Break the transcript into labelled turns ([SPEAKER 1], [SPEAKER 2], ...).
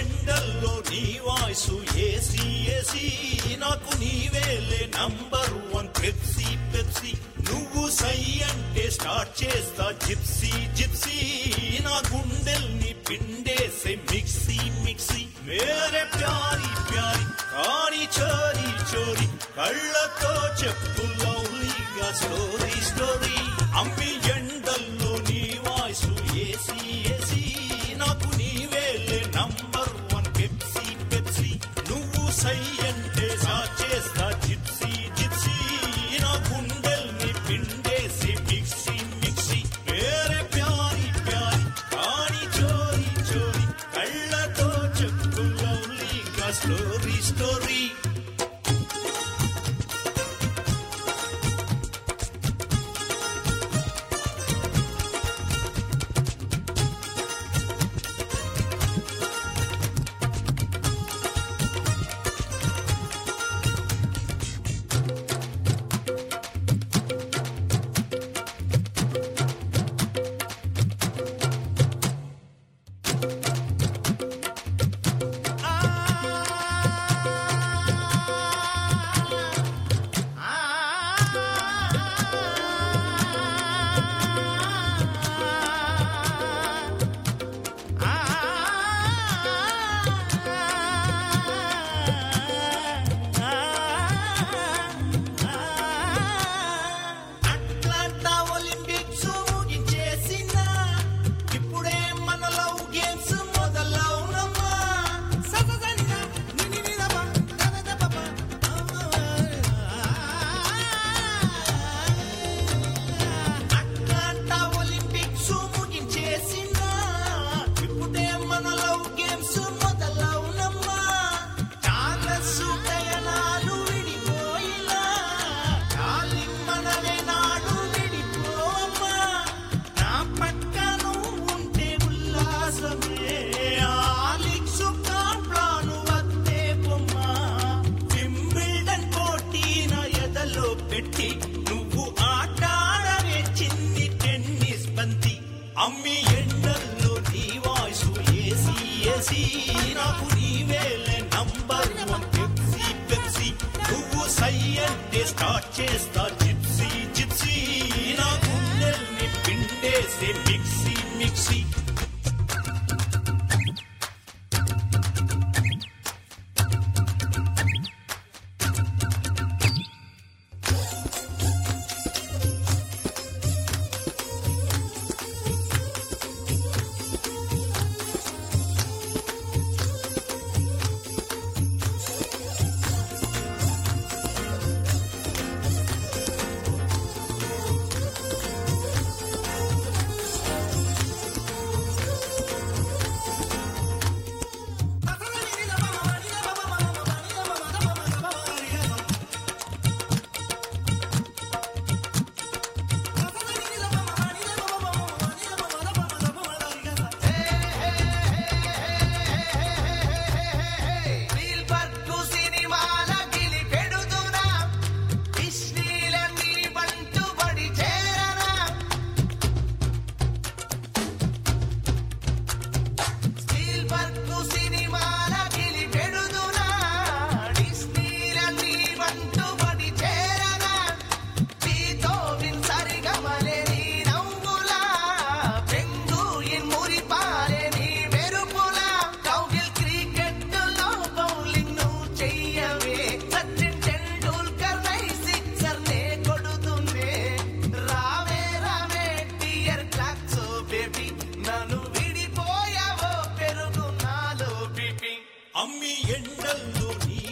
[SPEAKER 1] ఎండల్లో నీ voice AC AC నాకు నీవేలే నంబర్ వన్ పెప్సీ పెప్సీ నువ్వు సై అంటే స్టార్ట్ చేస్తా జిప్సీ జిప్సీ నా గుండెల్ని పిండేసే మిక్సీ మిక్సీ మేరే ప్యారీ ప్యారీ కాని చోరీ చోరీ కళ్ళతో చెప్పు లవ్లీగా స్టోరీ స్టోరీ అమ్మి ఎండల్లో నీ వాయిసు ఏసీ ఏసీ నాకు నీవేలే నంబర్ వన్ పెప్సీ పెప్సీ నువ్వు సై అంటే స్టార్ట్ చేస్తా జిప్సీ జిప్సీ నా గుండెల్ని పిండేసి మిక్సీ మిక్సీ మేరే ప్యారీ ప్యారీ కాని చోరీ చోరీ కళ్ళతో చెప్పు లవ్లీగా స్టోరీ స్టోరీ నువ్వు ఆటాడవే చిన్ని టెన్నిస్ బంతి అమ్మి ఎండల్లో నీ వాయిసు ఏసీ ఏసీ నాకు నీవేలే నంబర్ వన్ పెప్సీ పెప్సీ నువ్వు సై అంటే స్టార్ట్ చేస్తా జిప్సీ జిప్సీ నా గుండెల్ని పిండేసే మిక్సీ మిక్సీ అమ్మి ఎండల్లో నీ